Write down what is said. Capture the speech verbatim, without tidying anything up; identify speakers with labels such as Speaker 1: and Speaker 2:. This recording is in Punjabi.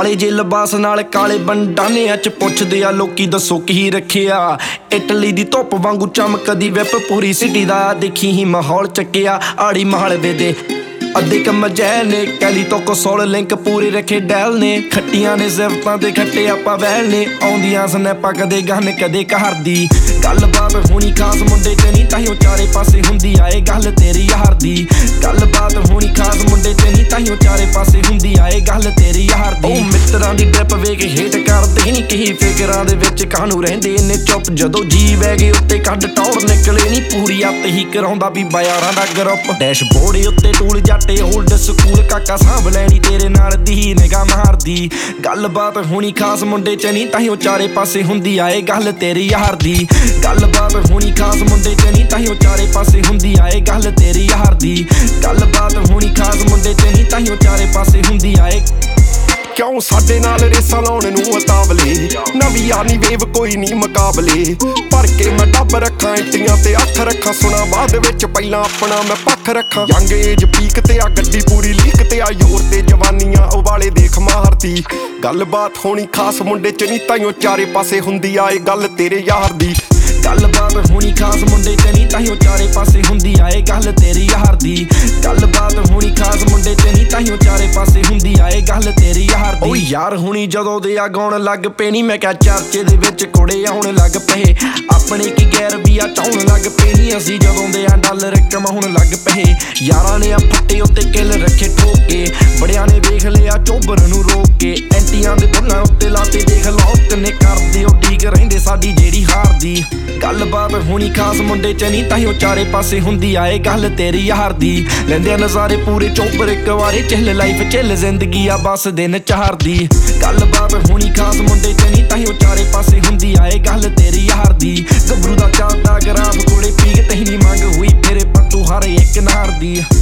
Speaker 1: ਕਾਲੇ ਜੇ ਲਿਬਾਸ ਨਾਲ ਕਾਲੇ ਬੰਡਾਨਿਆਂ ਚ ਪੁੱਛਦੇ ਆ ਲੋਕੀ ਦੱਸੋ ਕੀ ਰੱਖਿਆ। ਇਟਲੀ ਦੀ ਧੁੱਪ ਵਾਂਗੂ ਚਮਕਦੀ ਵਿਪ ਪੂਰੀ ਸਿਟੀ ਦਾ ਦੇਖੀ ਹੀ ਮਾਹੌਲ ਚੱਕਿਆ। ਆੜੀ ਮਾਲਵੇ ਦੇ ਅੱਧੇ ਕੰਮ ਜੈਲ ਨੇ ਕੈਲੀ ਤੋਂ ਕਸੋਲ ਲਿੰਕ ਪੂਰੇ ਰੱਖੇ ਡੈਲ ਨੇ। ਖੱਟੀਆਂ ਨੇ ਜ਼ਿਫਤਾਂ ਦੇ ਖੱਟੇ ਆਪਾਂ ਵੈਲ ਨੇ ਆਉਂਦੀਆਂ ਸਨੈਪਾਂ ਕਦੇ ਗਨ ਕਦੇ ਘਰ ਦੀ। ਗੱਲਬਾਤ ਹੋਣੀ ਖਾਸ ਮੁੰਡੇ ਚ ਨਹੀਂ ਤਾਈਓ ਚਾਰੇ ਪਾਸੇ ਹੁੰਦੀ ਆਏ ਗੱਲ ਤੇਰੀ ਯਾਰ ਦੀ। ਗੱਲਬਾਤ ਹੋਣੀ ਖਾਸ ਮੁੰਡੇ ਚ ਨਹੀਂ ਤਾਈਓ ਚਾਰੇ ਪਾਸੇ ਹੁੰਦੀ ਆਏ ਗੱਲ ਤੇਰੀ ਯਾਰ ਦੀ। ਉਹ ਮਿੱਤਰਾਂ ਦੀ ਡ੍ਰਿਪ ਵੇਖ ਹੇਟ ਕਰਦੇ ਨਹੀਂ ਕਹੀ ਫਿਕਰਾਂ ਦੇ ਵਿੱਚ ਕਾਹਨੂੰ ਰਹਿੰਦੇ ਨੇ ਚੁੱਪ ਜਦੋਂ ਜੀ ਵਹਿ ਗਏ ਉੱਤੇ ਕੱਢ ਟੌਰ ਨਿਕਲੇ ਨਹੀਂ ਪੂਰੀ ਅੱਤ ਹੀ ਕਰਾਉਂਦਾ ਵੀ ਬਾਜ਼ਾਰਾਂ ਦਾ ਗਰੁੱਪ। ਡੈਸ਼ਬੋਰਡ ਉੱਤੇ ਟੂਲ ਜੱਟੇ ਓਲਡ ਸਕੂਲ ਕਾਕਾ ਸਾਂਭ ਲੈਣੀ ਤੇਰੇ ਨਾਲ ਦੀ ਨਿਗਾਹ ਮਾਰਦੀ। ਗੱਲਬਾਤ ਹੋਣੀ ਖਾਸ ਮੁੰਡੇ ਚ ਨਹੀਂ ਤਾਈਓ ਚਾਰੇ ਪਾਸੇ ਹੁੰਦੀ ਆਏ ਗੱਲ ਤੇਰੀ ਯਾਰ ਦੀ। ਗੱਲਬਾਤ ਹੋਣੀ ਖਾਸ ਮੁੰਡੇ ਚ ਨਹੀਂ ਤਾਈਓ ਚਾਰੇ ਪਾਸੇ ਹੁੰਦੀ ਆਏ ਗੱਲ ਤੇਰੀ ਯਾਰ ਦੀ। ਗੱਲਬਾਤ ਹੋਣੀ ਖਾਸ ਮੁੰਡੇ ਚ ਨਹੀਂ ਤਾਈਓ ਚਾਰੇ ਪਾਸੇ ਹੁੰਦੀ ਆਏ।
Speaker 2: ਕਿਉਂ ਸਾਡੇ ਨਾਲ ਰੇਸਾਂ ਲਾਉਣ ਨੂੰ ਉਤਾਵਲੇ ਨਵੀਂ ਯਾਨੀ ਵੇਵ ਕੋਈ ਨਹੀਂ ਮੁਕਾਬਲੇ। ਭਰ ਕੇ ਮੈਂ ਡੱਬ ਰੱਖਾਂ ਇੰਟੀਆਂ ਤੇ ਅੱਖ ਰੱਖਾਂ ਸੁਣਾ ਬਾਅਦ ਵਿੱਚ ਪਹਿਲਾਂ ਆਪਣਾ ਮੈਂ ਪੱਖ ਰੱਖਾਂ। ਯੰਗ ਏਜ ਪੀਕ ਤੇ ਆ ਗੱਡੀ ਪੂਰੀ ਲੀਕ ਤੇ ਆ ਯੋਰ ਤੇ ਜਵਾਨੀਆਂ ਉਵਾਲੇ ਦੇਖ ਮਾਰਦੀ। ਗੱਲਬਾਤ ਹੋਣੀ ਖਾਸ ਮੁੰਡੇ ਚ ਨਹੀਂ ਤਾਈਓ ਚਾਰੇ ਪਾਸੇ ਹੁੰਦੀ ਆਏ ਗੱਲ ਤੇਰੇ ਯਾਰ ਦੀ।
Speaker 1: ਗੱਲਬਾਤ ਹੋਣੀ ਖਾਸ ਮੁੰਡੇ ਚ ਨਹੀਂ ਤਾਈਓ ਚਾਰੇ ਪਾਸੇ ਹੁੰਦੀ ਆਏ ਗੱਲ ਤੇਰੀ ਯਾਰ ਦੀ। ਗੱਲਬਾਤ ਹੋਣੀ ਖਾਸ ਮੁੰਡੇ ਚ ਨਹੀਂ ਤਾਈਓ ਚਾਰੇ ਪਾਸੇ ਹੁੰਦੀ ਆਏ ਗੱਲ ਤੇਰੀ ਯਾਰ ਦੀ। ਓ ਯਾਰ ਹੁਣੀ ਜਦੋਂ ਦੇ ਆ ਗਾਉਣ ਲੱਗ ਪਏ ਨੀ ਮੈਂ ਕਿਹਾ ਚਰਚੇ ਦੇ ਵਿੱਚ ਕੁੜੇ ਆਉਣ ਲੱਗ ਪਏ। ਆਪਣੇ ਕੀ ਗੈਰ ਵੀ ਆ ਚਾਉਣ ਲੱਗ ਪਏ ਨੀ ਅਸੀਂ ਜਦੋਂ ਦੇ ਆ ਡਾਲਰ ਕਮਾਉਣ ਲੱਗ ਪਏ। ਯਾਰਾਂ ਨੇ ਆ ਫੱਟੇ ਉੱਤੇ ਕਿੱਲ ਰੱਖੇ ਠੋਕੇ ਬੜਿਆਂ ਨੇ ਵੇਖ ਲਿਆ ਚੋਬਰ ਨੂੰ ਰੋਕ ਕੇ। ਐਂਟੀਆਂ ਦੇ ਬੁੱਲਾਂ ਉੱਤੇ ਲਾਤੇ ਦੇਖ ਲੋਕ ਨੇ ਕਰਦੇ ਉਹ ਠੀਕ ਰਹਿੰਦੇ ਸਾਡੀ ਜਿਹੜੀ ਹਾਰ ਦੀ। ਗੱਲਬਾਤ ਹੋਣੀ ਖਾਸ ਮੁੰਡੇ ਚ ਨਹੀਂ ਤਾਈਓ ਚਾਰੇ ਪਾਸੇ ਹੁੰਦੀ ਆਏ ਗੱਲ ਤੇਰੀ ਯਾਰ ਦੀ। ਲੈਂਦੇ ਨਜ਼ਾਰੇ ਪੂਰੇ ਚੋਬਰ ਇੱਕ ਵਾਰੀ ਚਿੱਲ ਲਾਈਫ ਚਿੱਲ ਜ਼ਿੰਦਗੀ ਆ ਬਸ ਦਿਨ ਚਾਰ ਦੀ। ਗੱਲਬਾਤ ਹੋਣੀ ਖਾਸ ਮੁੰਡੇ ਚ ਨਹੀਂ ਤਾਈਓ ਚਾਰੇ ਪਾਸੇ ਹੁੰਦੀ ਆਏ ਗੱਲ ਤੇਰੀ ਯਾਰ ਦੀ। ਗੱਭਰੂ ਦਾ ਚਾਂਦਾ ਗਰਾਬ ਕੋਲੇ ਪੀਕ ਤਹੀਂ ਨੀ ਮੰਗ ਹੋਈ ਫੇਰੇ ਪੱਟੂ ਹਰ ਇੱਕ ਨਾਰ ਦੀ।